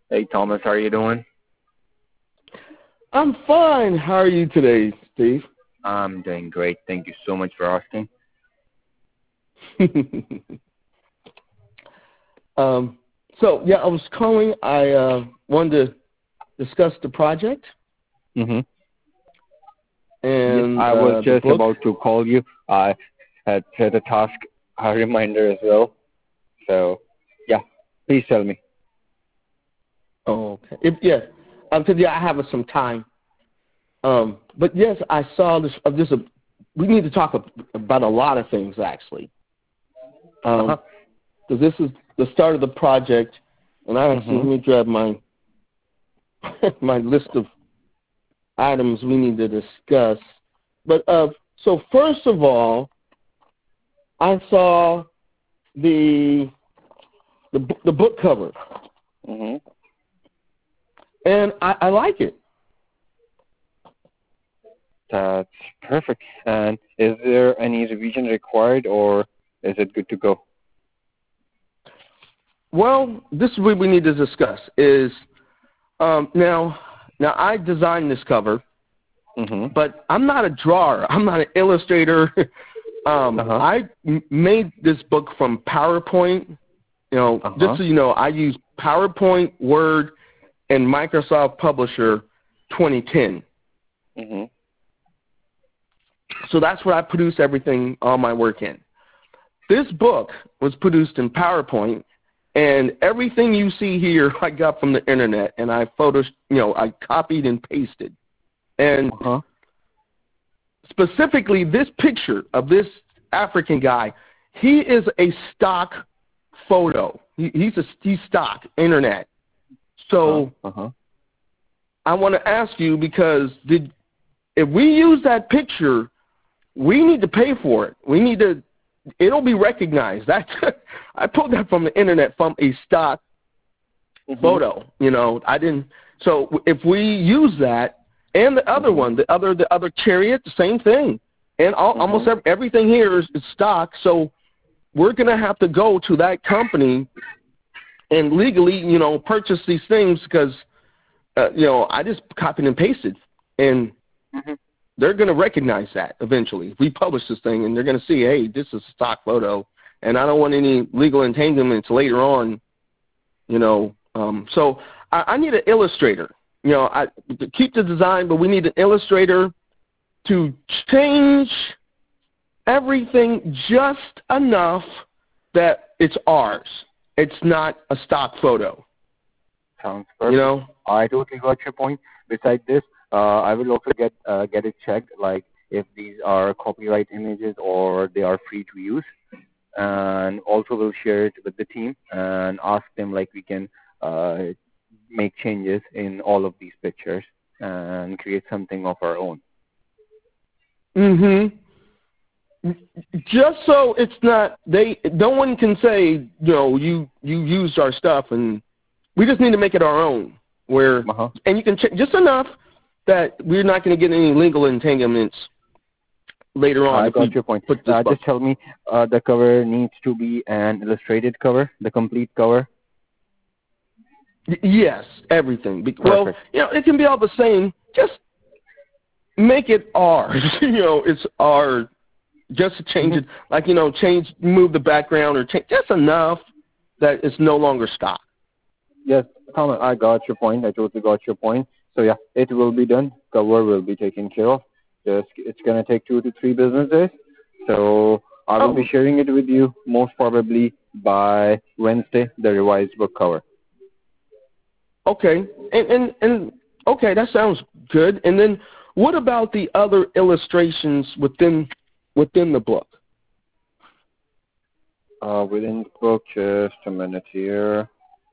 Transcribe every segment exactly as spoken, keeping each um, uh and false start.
Hey Thomas, how are you doing? I'm fine. How are you today, Steve? I'm doing great. Thank you so much for asking. um, so yeah, I was calling. I uh, wanted to discuss the project Mm-hmm. Yes, and I was uh, the just book. about to call you. I had set a task, a reminder as well. So, yeah, please tell me. Oh, okay. If, yeah, um, 'cause, yeah, I have some time. Um, but yes, I saw this. Uh, this. Uh, we need to talk about a lot of things actually. Uh-huh. Um, because this is the start of the project, and I actually Mm-hmm. let me grab my my list of items we need to discuss. But uh, so first of all, I saw the the b- the book cover, Mm-hmm. and I, I like it. That's perfect. And is there any revision required or is it good to go? Well, this is what we need to discuss. Is um, now now I designed this cover, Mm-hmm. but I'm not a drawer. I'm not an illustrator. um, Uh-huh. I m- made this book from PowerPoint. You know, just Uh-huh. so you know, I use PowerPoint, Word, and Microsoft Publisher twenty ten. Mm-hmm. So that's what I produce everything, all my work in. This book was produced in PowerPoint, and everything you see here I got from the internet, and I photos, you know, I copied and pasted. And Uh-huh. specifically, this picture of this African guy, he is a stock photo. He, he's a he's stock internet. Uh-huh. So Uh-huh. I want to ask you because did if we use that picture, we need to pay for it. We need to. It'll be recognized. That's I pulled that from the internet from a stock Mm-hmm. photo. You know, I didn't. So if we use that and the other Mm-hmm. one, the other the other chariot, the same thing, and all, Mm-hmm. almost every, everything here is, is stock. So we're gonna have to go to that company and legally, you know, purchase these things because, uh, you know, I just copied and pasted, and Mm-hmm. they're gonna recognize that eventually. If we publish this thing, and they're gonna see, hey, this is a stock photo, and I don't want any legal entanglements later on, you know. Um, so I, I need an illustrator. You know, I to keep the design, but we need an illustrator to change everything just enough that it's ours. It's not a stock photo. Sounds You perfect. know. I totally got your point. Besides this, uh, I will also get uh, get it checked, like if these are copyright images or they are free to use, and also we'll share it with the team and ask them like we can uh, make changes in all of these pictures and create something of our own. Mhm. Just so it's not they. No one can say, you know, you you used our stuff, and we just need to make it our own. Where Uh-huh. and you can ch- just enough that we're not going to get any legal entanglements later on I if got we your point. put this Uh, book. just tell me, uh, the cover needs to be an illustrated cover, the complete cover. Y- yes, everything. Be- Well, Perfect. you know, it can be all the same. Just make it ours. you know, it's our. Just to change Mm-hmm. it, like you know, change, move the background, or change just enough that it's no longer stock. Yes, Tom, I got your point. I totally got your point. So yeah, it will be done. Cover will be taken care of. Just it's gonna take two to three business days. So I will be Oh, sharing it with you most probably by Wednesday, the revised book cover. okay, and and and okay, that sounds good. And then, what about the other illustrations within within the book? Uh, within the book, just a minute here.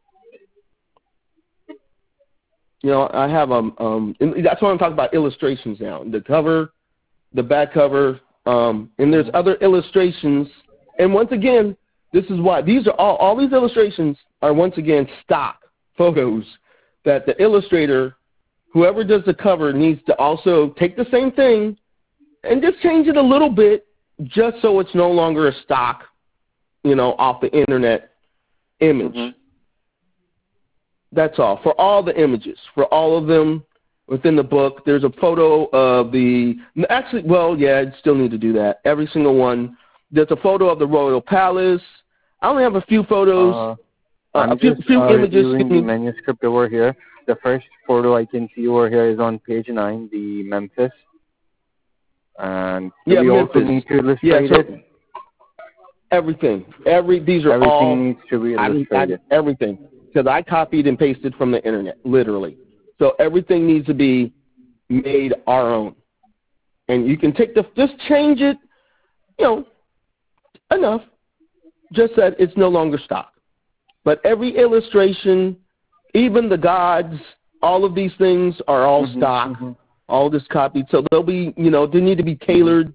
You know, I have um um, and that's what I'm talking about illustrations now. The cover, the back cover, um, and there's Mm-hmm. other illustrations. And once again, this is why these are all all these illustrations are once again stock photos that the illustrator, whoever does the cover, needs to also take the same thing and just change it a little bit, just so it's no longer a stock, you know, off the internet image. Mm-hmm. That's all. For all the images, for all of them within the book, there's a photo of the, actually, well, yeah, I still need to do that. Every single one. There's a photo of the Royal Palace. I only have a few photos, Uh, uh, I'm a few, just few uh, images. reviewing the manuscript over here. The first photo I can see over here is on page nine, the Memphis. And do Yeah, we Memphis. also need to Yeah, illustrate so it? everything. Every These are Everything all, needs to be I, I, illustrated. everything. Because I copied and pasted from the internet, literally. So everything needs to be made our own. And you can take the, just change it, you know, enough, just that it's no longer stock. But every illustration, even the gods, all of these things are all Mm-hmm, stock, mm-hmm. all just copied. So they'll be, you know, they need to be tailored.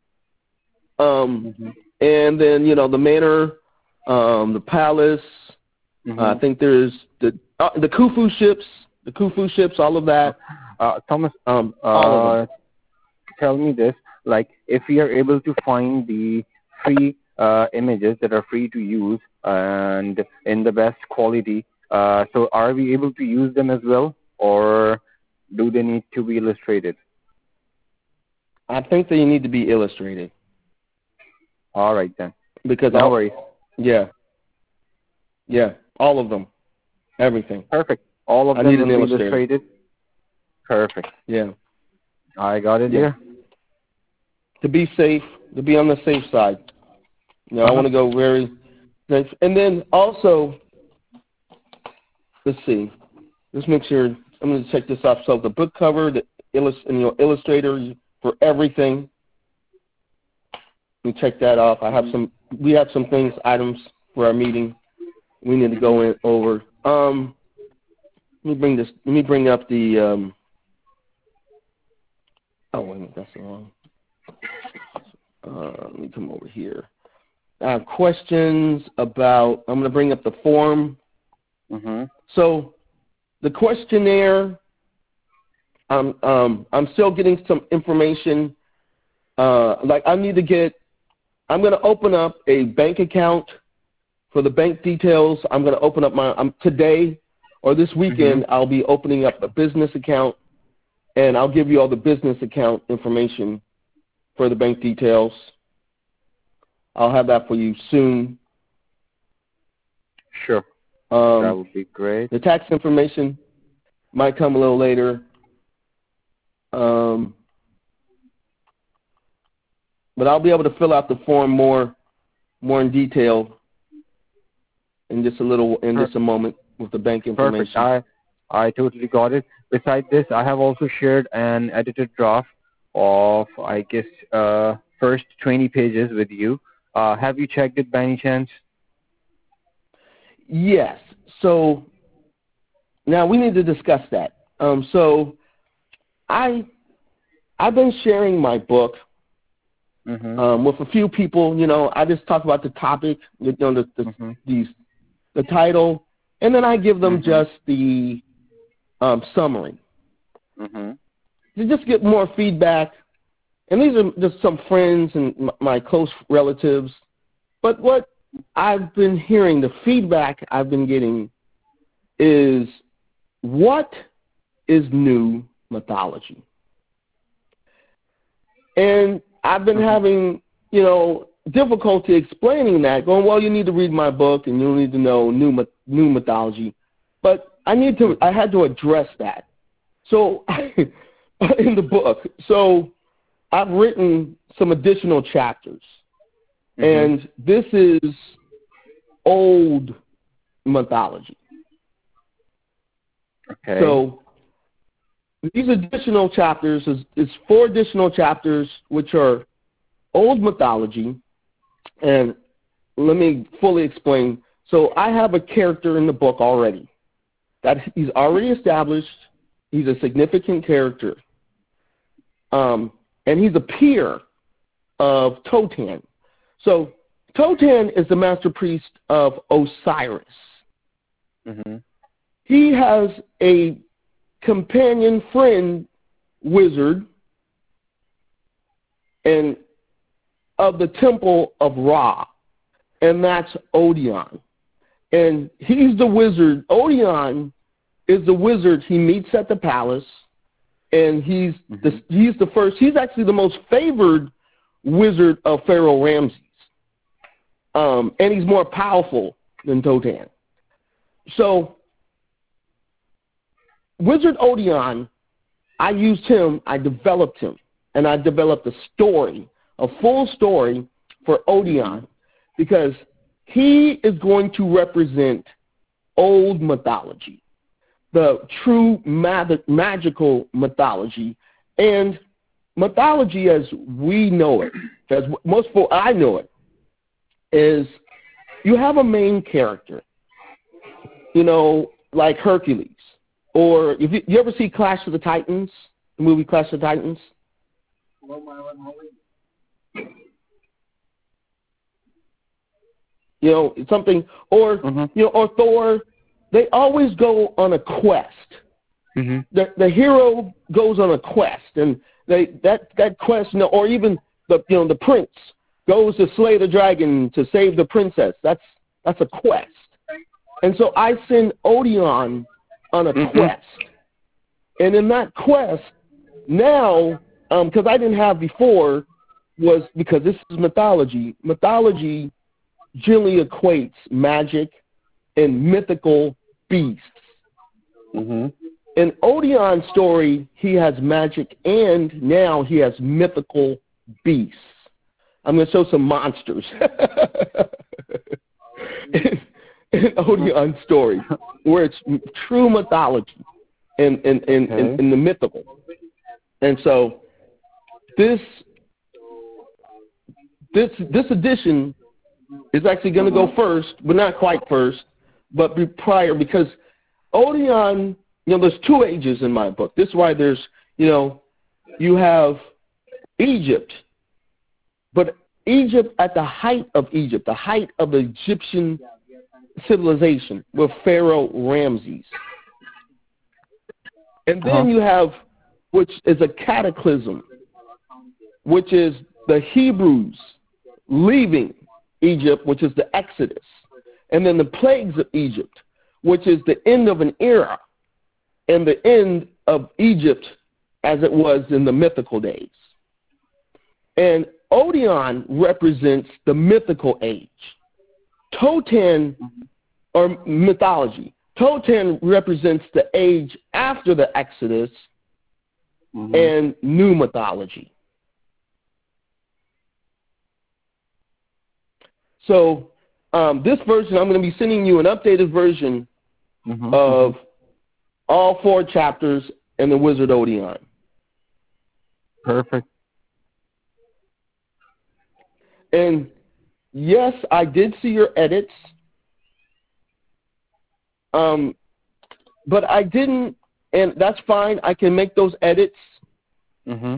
Um, Mm-hmm. and then, you know, the manor, um, the palace. Mm-hmm. Uh, I think there's the uh, the Khufu ships, the Khufu ships, all of that. Uh, Thomas, Um, uh, all of them. tell me this, like if we are able to find the free uh, images that are free to use and in the best quality, uh, so are we able to use them as well, or do they need to be illustrated? I think they need to be illustrated. All right then. Because No all, worries. yeah, yeah, all of them, everything. Perfect. All of I them need an will be illustrator. illustrated. Perfect. Yeah. I got it Yeah. here. To be safe, to be on the safe side. You know, Uh-huh. I want to go very safe. And then also, let's see, let's make sure, I'm going to check this off. So the book cover, the illust- and, you know, illustrator for everything. Let me check that off. I have some, we have some things, items for our meeting we need to go in over. Um, let me bring this, let me bring up the, um, oh, wait a minute, that's the wrong. Uh, let me come over here. Uh, questions about, I'm going to bring up the form. Mm-hmm. So the questionnaire, I'm, um, I'm still getting some information. Uh, like I need to get, I'm going to open up a bank account for the bank details. I'm going to open up my, um, today or this weekend, Mm-hmm. I'll be opening up a business account, and I'll give you all the business account information for the bank details. I'll have that for you soon. Sure. Um, that would be great. The tax information might come a little later. Um, but I'll be able to fill out the form more, more in detail in just a little, in just a moment with the bank information. Perfect. I, I totally got it. Besides this, I have also shared an edited draft of, I guess, uh, first twenty pages with you. Uh, have you checked it by any chance? Yes. So now we need to discuss that. Um, so I, I've been sharing my book Mm-hmm. um, with a few people. You know, I just talk about the topic, you know, the the, Mm-hmm. these, the title, and then I give them Mm-hmm. just the um, summary. Mm-hmm. To just get more feedback. And these are just some friends and m- my close relatives. But what I've been hearing, the feedback I've been getting is, what is new mythology? And I've been Mm-hmm. having, you know, difficulty explaining that, going, well, you need to read my book and you need to know new new mythology. But I need to, I had to address that. So in the book, so I've written some additional chapters. Mm-hmm. And this is old mythology. Okay. So these additional chapters is, is four additional chapters which are old mythology. And let me fully explain. So I have a character in the book already that he's already established. He's a significant character. Um, and he's a peer of Totan. So Totan is the master priest of Osiris. Mm-hmm. He has a companion friend wizard and of the temple of Ra, and that's Odion. And he's the wizard. Odion is the wizard he meets at the palace, and he's Mm-hmm. the, he's the first. He's actually the most favored wizard of Pharaoh Ramses, um, and he's more powerful than Totan. So, Wizard Odion, I used him, I developed him, and I developed a story, a full story for Odion, because he is going to represent old mythology, the true mag- magical mythology, and mythology as we know it, as most people I know it, is you have a main character, you know, like Hercules, or if you, you ever see Clash of the Titans, the movie Clash of the Titans? You know, something, or Mm-hmm. you know, or Thor. They always go on a quest. Mm-hmm. The the hero goes on a quest, and they that that quest, you know, or even the you know the prince goes to slay the dragon to save the princess. That's that's a quest. And so I send Odion on a Mm-hmm. quest, and in that quest, now because um, I didn't have before, was because this is mythology. Mythology generally equates magic and mythical beasts. Mm-hmm. In Odion's story, he has magic and now he has mythical beasts. I'm going to show some monsters in, in Odion's story, where it's true mythology and, and, and, Okay. and, and the mythical. And so this this this edition is actually going to go first, but not quite first, but be prior, because Odion, you know, there's two ages in my book. This is why there's, you know, you have Egypt, but Egypt at the height of Egypt, the height of the Egyptian civilization with Pharaoh Ramses. And then Uh-huh. you have, which is a cataclysm, which is the Hebrews leaving Egypt, which is the Exodus. And then the plagues of Egypt, which is the end of an era and the end of Egypt as it was in the mythical days. And Odion represents the mythical age. Totan, or mythology, Totan represents the age after the Exodus Mm-hmm. and new mythology. So um, this version, I'm going to be sending you an updated version Mm-hmm. of all four chapters in the Wizard Odion. Perfect. And yes, I did see your edits, um, but I didn't, and that's fine. I can make those edits. Mm-hmm.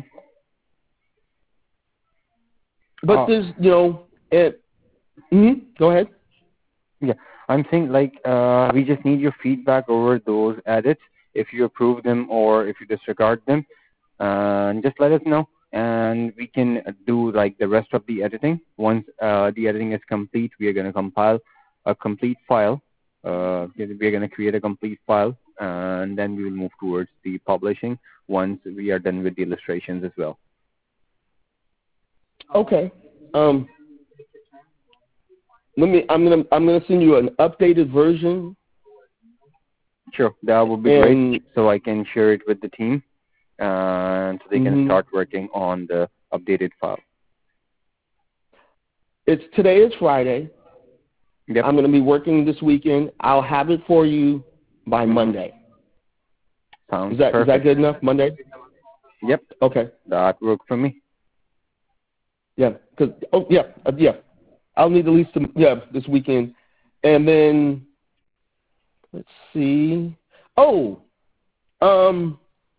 But Oh. there's, you know, it, mm-hmm, go ahead. Yeah, I'm saying like uh, we just need your feedback over those edits, if you approve them or if you disregard them, and just let us know, and we can do like the rest of the editing. Once uh, the editing is complete, we are going to compile a complete file. Uh, we are going to create a complete file, and then we will move towards the publishing once we are done with the illustrations as well. Okay. Um, let me. I'm gonna. I'm gonna send you an updated version. Sure, that would be And, great, so I can share it with the team, and so they mm-hmm. can start working on the updated file. It's today is Friday. Yep. I'm going to be working this weekend. I'll have it for you by Monday. Sounds Is that perfect. is that good enough? Monday? Yep. Okay. That worked for me. Yeah. Cause oh yeah uh, yeah. I'll need at least some, yeah this weekend, and then let's see. Oh, um,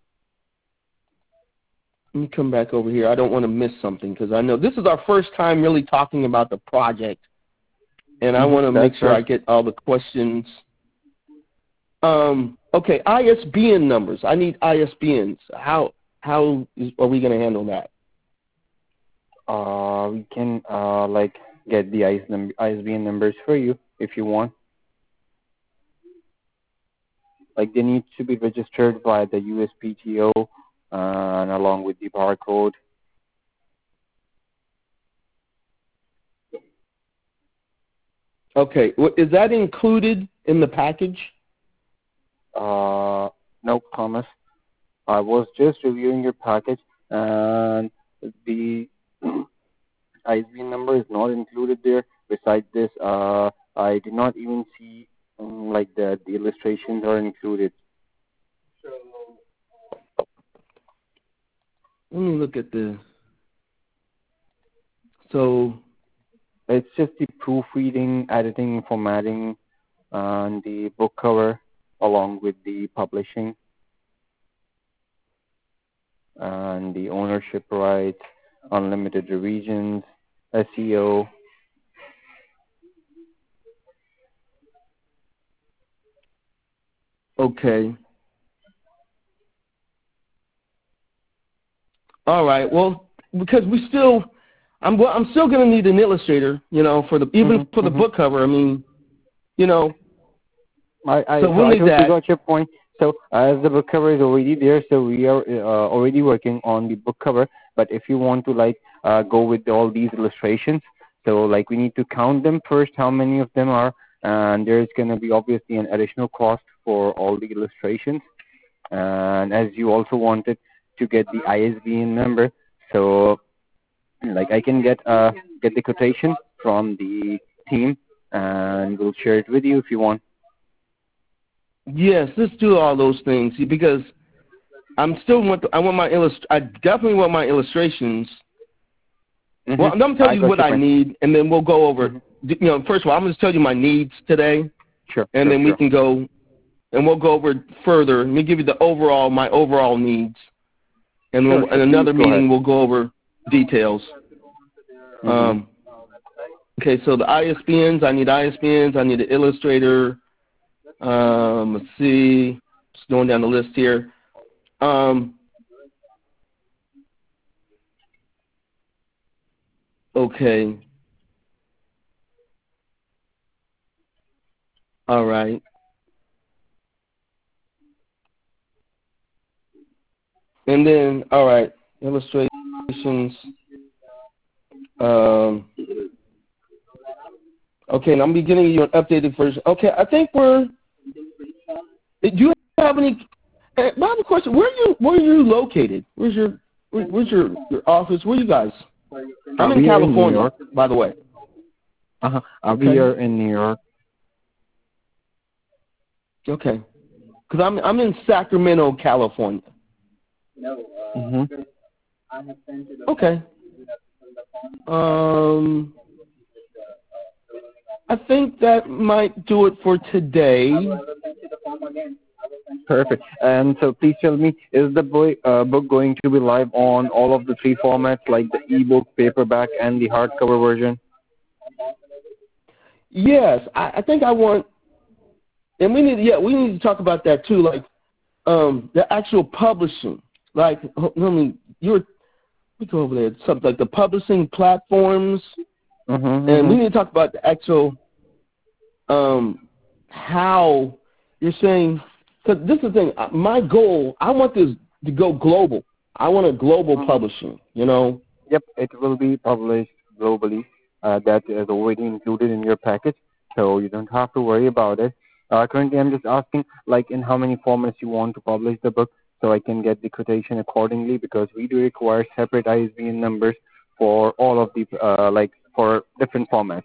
let me come back over here. I don't want to miss something because I know this is our first time really talking about the project, and I Mm-hmm. want to make That's sure right. I get all the questions. Um, okay, I S B N numbers. I need I S B Ns. How how is, are we going to handle that? Uh, we can uh like get the I S B N numbers for you if you want. Like they need to be registered by the U S P T O and along with the barcode. Okay. Well, is that included in the package? Uh, no, Thomas. I was just reviewing your package, and the I S B N number is not included there. Besides this, uh, I did not even see um, like the the illustrations are included. Let me look at the. So It's just the proofreading, editing, formatting, and the book cover, along with the publishing and the ownership rights, unlimited revisions, S E O. okay. All right. Well, because we still, I'm well, I'm still going to need an illustrator, you know, for the even Mm-hmm, for the mm-hmm. book cover. I mean, you know. I I, So so we'll I need totally that. got your point. So as the book cover is already there, so we are uh, already working on the book cover. But if you want to like uh, go with all these illustrations, so like we need to count them first, how many of them are, and there's going to be obviously an additional cost for all the illustrations. And as you also wanted to get the I S B N number, so like I can get uh get the quotation from the team, and we'll share it with you if you want. Yes, let's do all those things because I'm still want. The, I want my illust. I definitely want my illustrations. Well, I'm Mm-hmm. gonna tell I you got what your I point. need, and then we'll go over. Mm-hmm. You know, first of all, I'm gonna tell you my needs today, Sure, and sure, then we sure. can go, and we'll go over further. Let me give you the overall, my overall needs, and Sure, we'll, in sure. Please another go ahead. meeting we'll go over details. Mm-hmm. Um, okay, so the I S B Ns, I need I S B Ns, I need an illustrator. Um, let's see, just going down the list here. Um, okay. All right. And then, all right, illustrations. Um, okay, and I'm be getting you an updated version. Okay, I think we're. Do you have any? eh, I have a question. Where are you? Where are you located? Where's your? Where, where's your, your office? Where are you guys? I'm Uh, in we are in New California, York. by the way. Uh-huh. Uh, we Okay. are in New York. Okay. Because I'm I'm in Sacramento, California. Mm-hmm. Okay. Um, I think that might do it for today. Perfect. And so please tell me, is the boy, uh, book going to be live on all of the three formats, like the ebook, paperback, and the hardcover version? Yes, I, I think I want, and we need, yeah, we need to talk about that too, like um, the actual publishing. Like, I mean, you're, we go over there, something like the publishing platforms, Mm-hmm, and we mm-hmm. need to talk about the actual, um, how you're saying, because this is the thing, uh, my goal, I want this to go global. I want a global Mm-hmm. publishing, you know? Yep, it will be published globally. Uh, that is already included in your package, so you don't have to worry about it. Uh, currently, I'm just asking, like, in how many formats you want to publish the book, so I can get the quotation accordingly, because we do require separate I S B N numbers for all of the, uh, like, for different formats.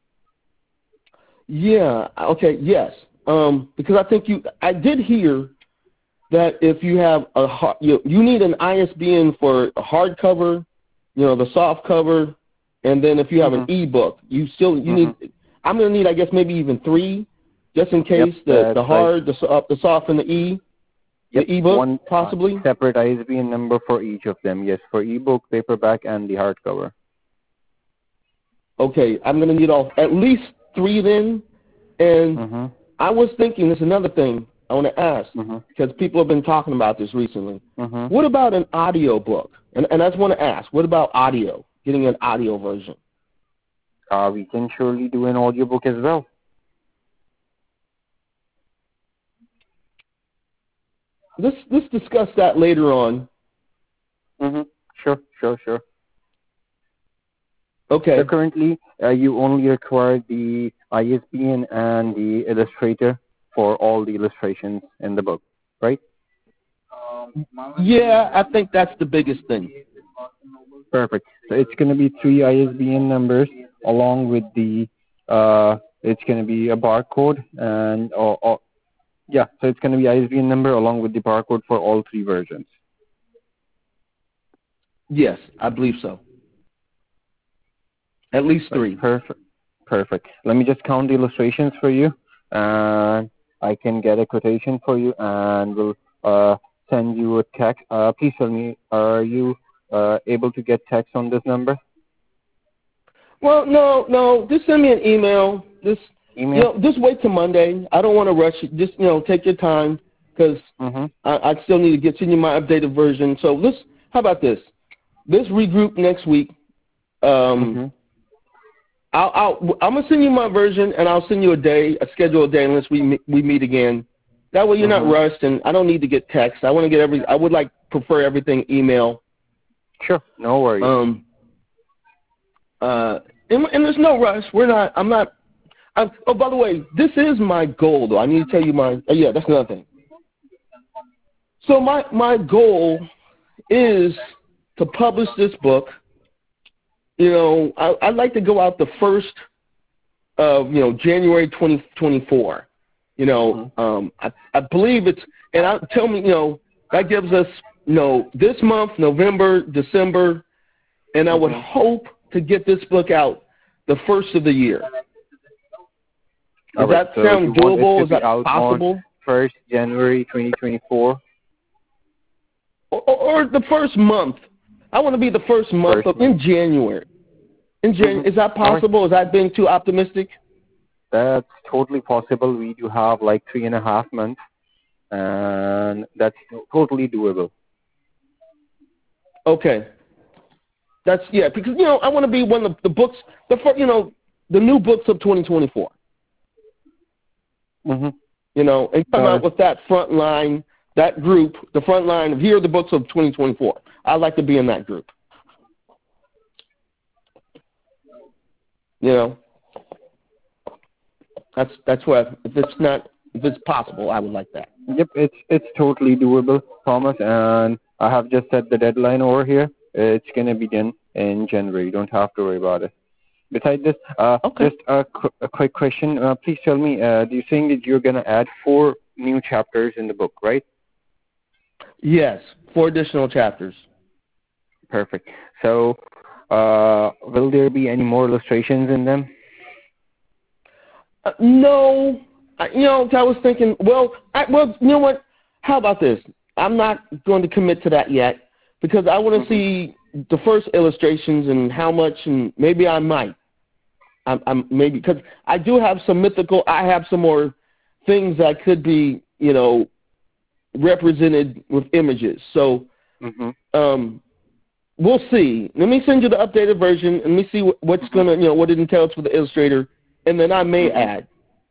Yeah, okay, yes. Um, because I think you, I did hear that if you have a hard, you, you need an I S B N for a hardcover, you know, the soft cover, and then if you have an Mm-hmm. ebook, you still you Mm-hmm. need. I'm gonna need, I guess, maybe even three, just in Yep, case the that's the right. hard, the soft, the soft, and the e, the Yep, ebook one uh, possibly. separate I S B N number for each of them. Yes, for ebook, paperback, and the hardcover. Okay, I'm gonna need all at least three then, and Mm-hmm. I was thinking, there's another thing I want to ask, Mm-hmm. because people have been talking about this recently. Mm-hmm. What about an audio book? And, and I just want to ask, what about audio, getting an audio version? Uh, we can surely do an audiobook as well. let's let's discuss that later on. Mm-hmm. Sure, sure, sure. Okay. So currently, uh, you only require the I S B N and the illustrator for all the illustrations in the book, right? Yeah, I think that's the biggest thing. Perfect. So it's going to be three I S B N numbers along with the, uh, it's going to be a barcode and, or, or, yeah, so it's going to be I S B N number along with the barcode for all three versions. Yes, I believe so. At least three. Perfect. Perfect. Let me just count the illustrations for you, and I can get a quotation for you, and we'll uh, send you a text. Uh, please tell me, are you uh, able to get text on this number? Well, no, no. Just send me an email. Just Email? you know, just wait till Monday. I don't want to rush it. Just you know, take your time because Mm-hmm. I, I still need to get send you my updated version. So let's. How about this? Let's regroup next week. Um, Mm-hmm. I'll, I'll I'm gonna send you my version, and I'll send you a day, a schedule a day, unless we we meet again. That way, you're Mm-hmm. not rushed, and I don't need to get text. I want to get every. I would like prefer everything email. Sure. No worries. Um. Uh. And, and there's no rush. We're not. I'm not. I'm, oh, by the way, this is my goal, though. I need to tell you my. Uh, yeah, that's another thing. So my my goal is to publish this book. You know, I, I'd like to go out the first of you know January twenty twenty-four. You know, Mm-hmm. um, I, I believe it's, and I tell me, you know, that gives us, you know, this month, November, December, and I would Mm-hmm. hope to get this book out the first of the year. Does All right. that So sound you want it doable? to Is be that out possible? on first January twenty twenty-four? Or, or, or the first month? I want to be the first month First of, month. in January. In January, Mm-hmm. is that All right. possible? Is that being too optimistic? That's totally possible. We do have like three and a half months, and that's totally doable. Okay. That's yeah, because you know I want to be one of the, the books, the fir- you know the new books of twenty twenty-four. Mm-hmm. You know, and come Got out it. with that front line, that group, the front line of here are the books of twenty twenty-four. I'd like to be in that group. You know, that's that's what if it's not if it's possible, I would like that. Yep, it's it's totally doable, Thomas, and I have just set the deadline over here. It's gonna be done in January. You don't have to worry about it. Besides this, uh, Okay. just a, qu- a quick question. Uh, please tell me, uh, do you saying that you're gonna add four new chapters in the book, right? Yes, four additional chapters. Perfect. So, uh, will there be any more illustrations in them? Uh, no, I, you know, I was thinking. Well, I, well, you know what? How about this? I'm not going to commit to that yet because I want to Mm-hmm. see the first illustrations and how much, and maybe I might. I'm, I'm maybe because I do have some mythical. I have some more things that could be, you know, represented with images. So, Mm-hmm. um, we'll see. Let me send you the updated version, and let me see what, what's Mm-hmm. gonna, you know, what it entails for the illustrator, and then I may Mm-hmm. add.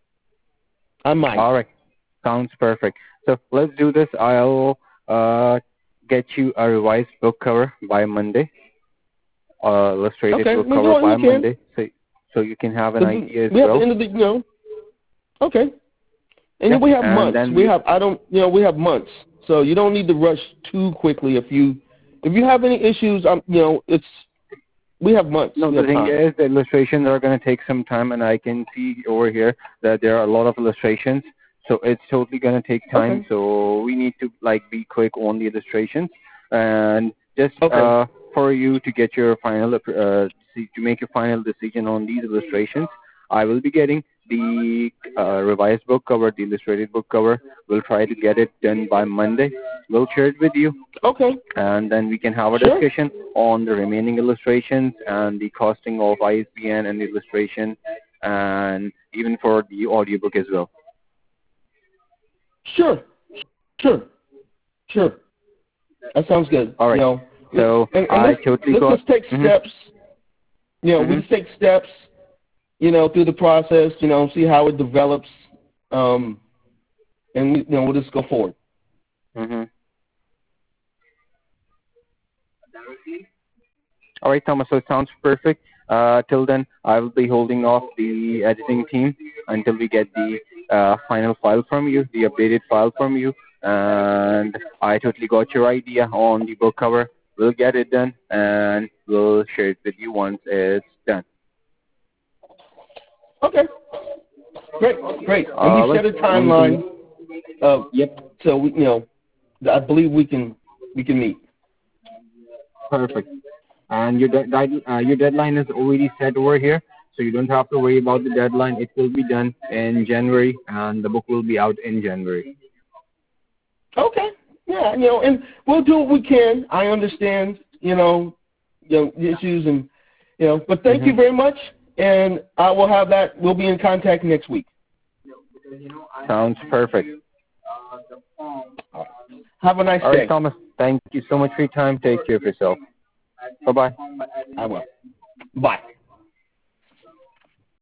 I might. All right. Sounds perfect. So let's do this. I'll uh, get you a revised book cover by Monday. Uh, illustrated Okay, book we cover go. by We can. Monday, so so you can have an The, idea as we have the well. end of the, you know. Okay, Yeah, and we have and months. then We we. have. I don't. You know, we have months. So you don't need to rush too quickly. If you, if you have any issues, um, you know, it's. We have months. No, We the have thing time. is, the illustrations are going to take some time, and I can see over here that there are a lot of illustrations. So it's totally going to take time. Okay. So we need to like be quick on the illustrations, and just Okay. uh, for you to get your final uh, to make your final decision on these illustrations, I will be getting the uh, revised book cover, the illustrated book cover. We'll try to get it done by Monday. We'll share it with you, Okay. and then we can have a Sure. discussion on the remaining illustrations and the costing of I S B N and the illustration, and even for the audiobook as well. Sure. Sure. Sure. That sounds good. All You right. know, So and, and I let's totally let's got. just take Mhm. steps. You know, we Mhm. just take steps. You know, through the process. You know, see how it develops. Um, and we, you know, we'll just go forward. Mm-hmm. All right, Thomas. So it sounds perfect. Uh, till then, I will be holding off the editing team until we get the uh, final file from you, the updated file from you. And I totally got your idea on the book cover. We'll get it done, and we'll share it with you once it's done. Okay. Great, great. And Uh, we set a timeline. Uh, yep. So we, you know, I believe we can we can meet. Perfect. And your de- di- uh, your deadline is already set over here, so you don't have to worry about the deadline. It will be done in January, and the book will be out in January. Okay. Yeah, you know, and we'll do what we can. I understand, you know, you know, the issues and you know, but thank mm-hmm. you very much, and I will have that. We'll be in contact next week. Sounds perfect. Have a nice All day. right, Thomas. Thank you so much for your time. Take care of yourself. Bye-bye. I will. Bye.